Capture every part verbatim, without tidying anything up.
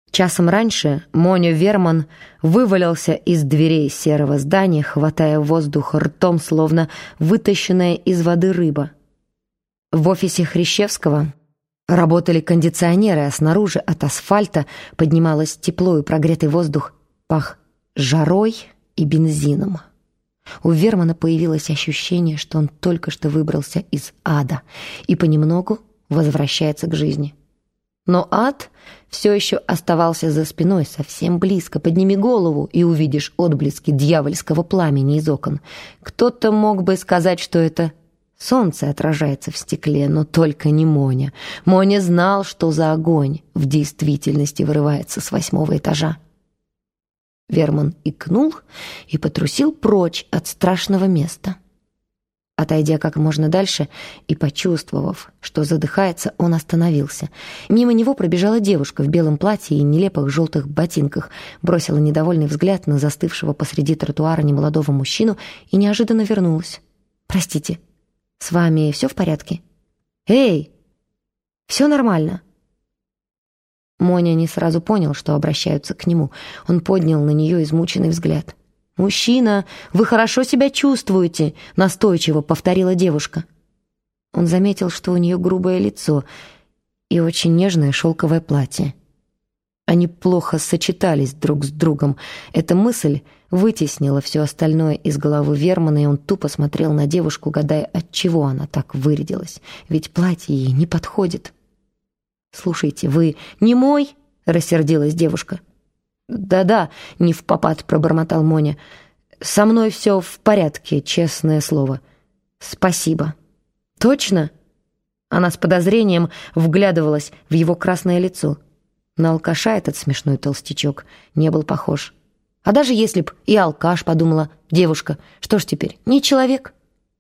Часом раньше Моня Верман вывалился из дверей серого здания, хватая воздух ртом, словно вытащенная из воды рыба. В офисе Хрящевского работали кондиционеры, а снаружи от асфальта поднималось тепло, и прогретый воздух пах жарой и бензином. У Вермана появилось ощущение, что он только что выбрался из ада и понемногу возвращается к жизни. Но ад все еще оставался за спиной, совсем близко. Подними голову и увидишь отблески дьявольского пламени из окон. Кто-то мог бы сказать, что это солнце отражается в стекле, но только не Моня. Моня знал, что за огонь в действительности вырывается с восьмого этажа. Верман икнул и потрусил прочь от страшного места. Отойдя как можно дальше и почувствовав, что задыхается, он остановился. Мимо него пробежала девушка в белом платье и нелепых желтых ботинках, бросила недовольный взгляд на застывшего посреди тротуара немолодого мужчину и неожиданно вернулась. «Простите, с вами все в порядке?» «Эй, все нормально?» Моня не сразу понял, что обращаются к нему. Он поднял на нее измученный взгляд. «Мужчина, вы хорошо себя чувствуете», — настойчиво повторила девушка. Он заметил, что у нее грубое лицо и очень нежное шелковое платье. Они плохо сочетались друг с другом. Эта мысль вытеснила все остальное из головы Вермана, и он тупо смотрел на девушку, гадая, отчего она так вырядилась. Ведь платье ей не подходит. «Слушайте, вы не мой?» — рассердилась девушка. «Да-да», — невпопад пробормотал Моня. «Со мной все в порядке, честное слово. Спасибо». «Точно?» Она с подозрением вглядывалась в его красное лицо. На алкаша этот смешной толстячок не был похож. «А даже если б и алкаш», — подумала девушка, — «что ж теперь, не человек?»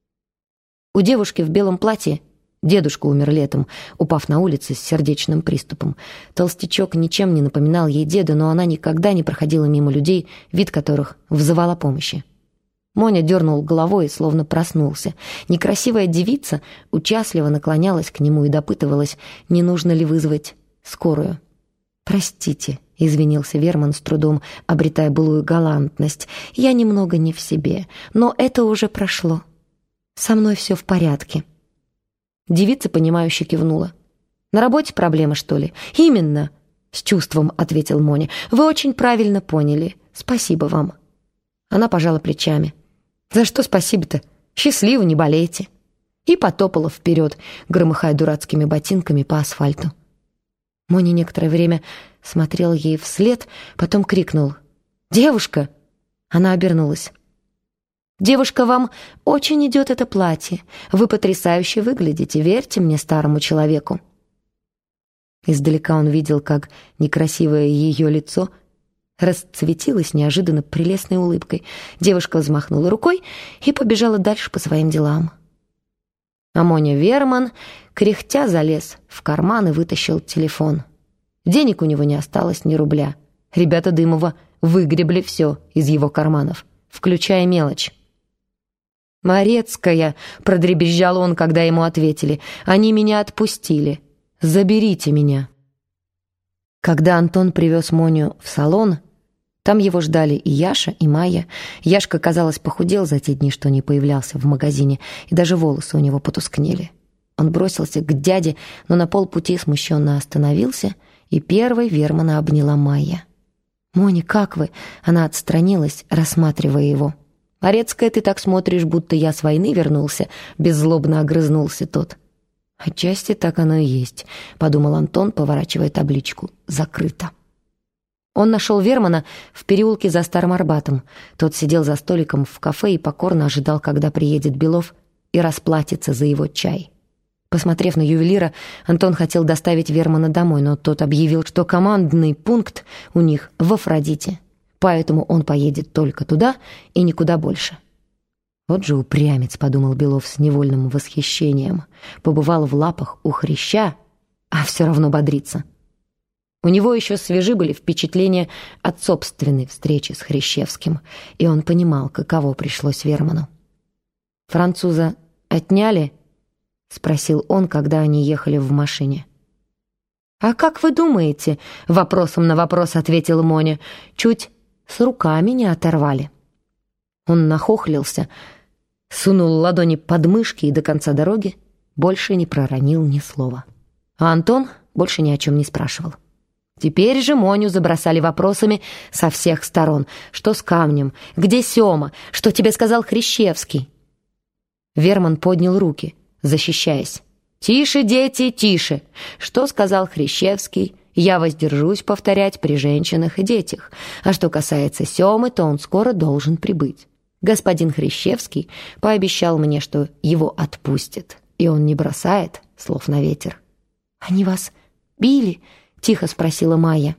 У девушки в белом платье дедушка умер летом, упав на улице с сердечным приступом. Толстячок ничем не напоминал ей деда, но она никогда не проходила мимо людей, вид которых взывал о помощи. Моня дернул головой, словно проснулся. Некрасивая девица участливо наклонялась к нему и допытывалась, не нужно ли вызвать скорую. «Простите», — извинился Верман с трудом, обретая былую галантность, — «я немного не в себе, но это уже прошло. Со мной все в порядке». Девица, понимающе кивнула. «На работе проблемы, что ли?» «Именно», — с чувством ответил Моня. «Вы очень правильно поняли. Спасибо вам». Она пожала плечами. «За что спасибо-то? Счастливо, не болейте». И потопала вперед, громыхая дурацкими ботинками по асфальту. Моня некоторое время смотрел ей вслед, потом крикнул: «Девушка!» Она обернулась. «Девушка, вам очень идет это платье. Вы потрясающе выглядите, верьте мне, старому человеку». Издалека он видел, как некрасивое ее лицо расцветилось неожиданно прелестной улыбкой. Девушка взмахнула рукой и побежала дальше по своим делам. А Моня Верман, кряхтя, залез в карман и вытащил телефон. Денег у него не осталось ни рубля. Ребята Дымова выгребли все из его карманов, включая мелочь. «Морецкая», — продребезжал он, когда ему ответили, — «они меня отпустили. Заберите меня». Когда Антон привез Моню в салон, там его ждали и Яша, и Майя. Яшка, казалось, похудел за те дни, что не появлялся в магазине, и даже волосы у него потускнели. Он бросился к дяде, но на полпути смущенно остановился, и первой Вермана обняла Майя. «Моня, как вы?» — она отстранилась, рассматривая его. «Морецкая, ты так смотришь, будто я с войны вернулся», — беззлобно огрызнулся тот. «Отчасти так оно и есть», — подумал Антон, поворачивая табличку «Закрыто». Он нашел Вермана в переулке за Старым Арбатом. Тот сидел за столиком в кафе и покорно ожидал, когда приедет Белов и расплатится за его чай. Посмотрев на ювелира, Антон хотел доставить Вермана домой, но тот объявил, что командный пункт у них в Афродите, поэтому он поедет только туда и никуда больше. «Вот же упрямец», — подумал Белов с невольным восхищением. «Побывал в лапах у хряща, а все равно бодрится». У него еще свежи были впечатления от собственной встречи с Хрящевским, и он понимал, каково пришлось Верману. «Француза отняли?» — спросил он, когда они ехали в машине. «А как вы думаете?» — вопросом на вопрос ответила Моня. «Чуть с руками не оторвали». Он нахохлился, сунул ладони под мышки и до конца дороги больше не проронил ни слова. А Антон больше ни о чем не спрашивал. Теперь же Моню забросали вопросами со всех сторон. Что с камнем? Где Сёма? Что тебе сказал Хрящевский? Верман поднял руки, защищаясь. «Тише, дети, тише! Что сказал Хрящевский, я воздержусь повторять при женщинах и детях. А что касается Сёмы, то он скоро должен прибыть. Господин Хрящевский пообещал мне, что его отпустят, и он не бросает слов на ветер». «Они вас били?» — тихо спросила Майя.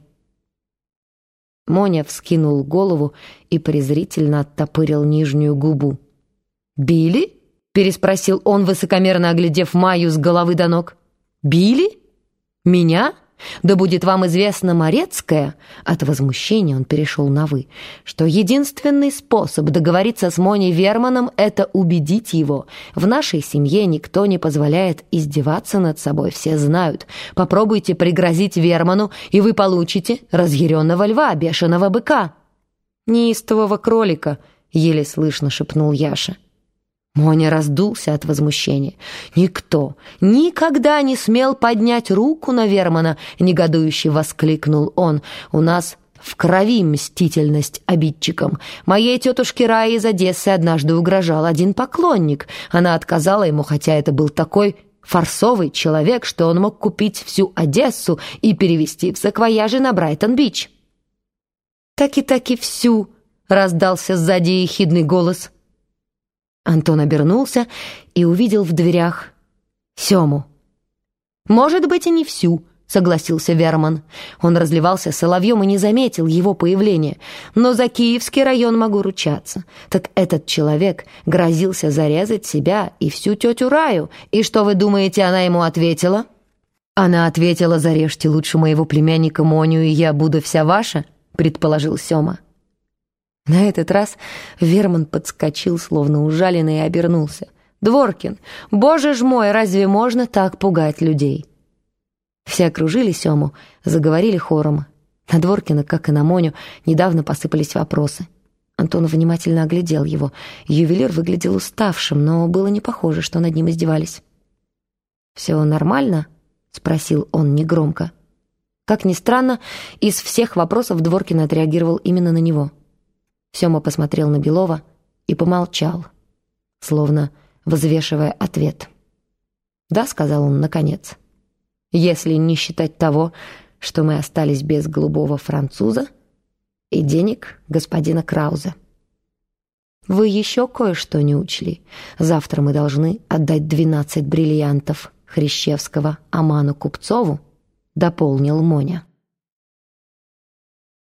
Моня вскинул голову и презрительно оттопырил нижнюю губу. «Били?» — переспросил он, высокомерно оглядев Майю с головы до ног. «Били? Меня? Да будет вам известно, Морецкая!» От возмущения он перешел на «вы», что единственный способ договориться с Моней Верманом — это убедить его. В нашей семье никто не позволяет издеваться над собой, все знают. Попробуйте пригрозить Верману, и вы получите разъяренного льва, бешеного быка. «Неистового кролика», — еле слышно шепнул Яша. Моня раздулся от возмущения. «Никто никогда не смел поднять руку на Вермана!» — негодующе воскликнул он. «У нас в крови мстительность обидчикам. Моей тетушке Рае из Одессы однажды угрожал один поклонник. Она отказала ему, хотя это был такой фарсовый человек, что он мог купить всю Одессу и перевезти в саквояжи на Брайтон-Бич». «Таки-таки всю!» — раздался сзади ехидный голос. Антон обернулся и увидел в дверях Сёму. «Может быть, и не всю», — согласился Верман. Он разливался соловьем и не заметил его появления. «Но за Киевский район могу ручаться. Так этот человек грозился зарезать себя и всю тетю Раю. И что вы думаете, она ему ответила?» «Она ответила: зарежьте лучше моего племянника Моню, и я буду вся ваша», — предположил Сёма. На этот раз Верман подскочил, словно ужаленный, и обернулся. «Дворкин, боже ж мой, разве можно так пугать людей?» Все окружили Сему, заговорили хором. На Дворкина, как и на Моню, недавно посыпались вопросы. Антон внимательно оглядел его. Ювелир выглядел уставшим, но было не похоже, что над ним издевались. «Все нормально?» — спросил он негромко. Как ни странно, из всех вопросов Дворкин отреагировал именно на него. Сёма посмотрел на Белова и помолчал, словно взвешивая ответ. «Да», — сказал он наконец, — «если не считать того, что мы остались без голубого француза и денег господина Крауза. Вы еще кое-что не учли. Завтра мы должны отдать двенадцать бриллиантов Хрящевского Аману Купцову», — дополнил Моня.